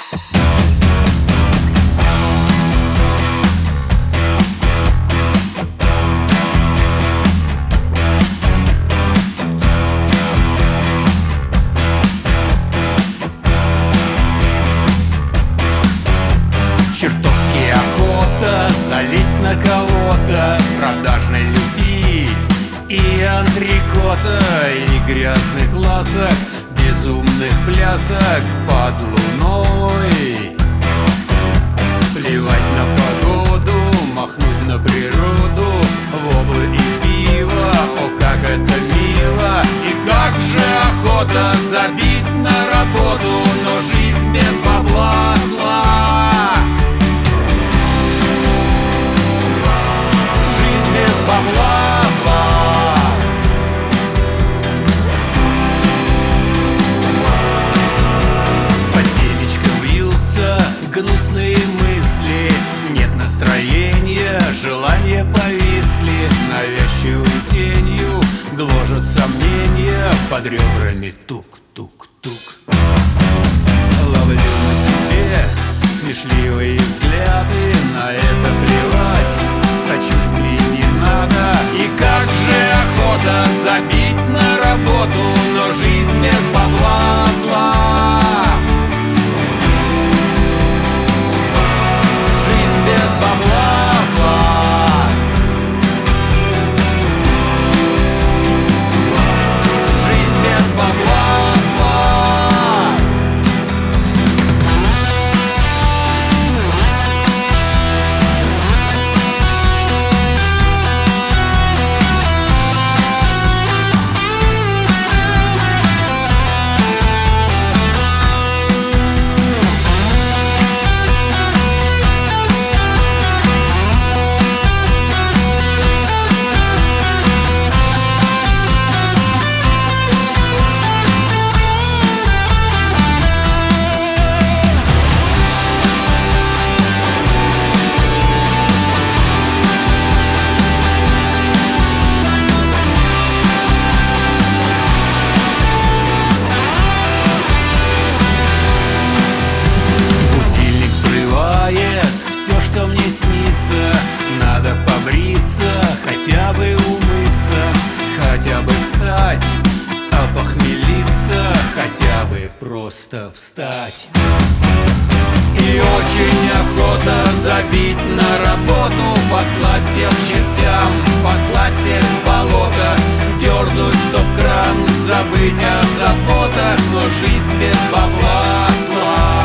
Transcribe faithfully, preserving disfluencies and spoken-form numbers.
Чертовски охота залезть на кого-то, продажной любви и антрикота, и грязных ласок, безумных плясок под луной. Плевать на погоду, махнуть на природу, воблы и пиво, о, как это мило! И как же охота забить на работу, но жизнь без бабла зла. Без бабла зла. Под темечком вьются гнусные мысли, нет настроения, желания повисли, навязчивой тенью гложат сомнения, под ребрами тук-тук-тук. Ловлю на себе смешливые взгляды, на это плевать, сочувствий не надо. И как же охота забить на работу, но жизнь без бабла зла. Жизнь без бабла зла. Жизнь без бабла зла. Надо побриться, хотя бы умыться, хотя бы встать, опохмелиться, хотя бы просто встать. И очень охота забить на работу, послать всех чертям, послать всех в болото, дернуть стоп-кран, забыть о заботах, но жизнь без бабла зла.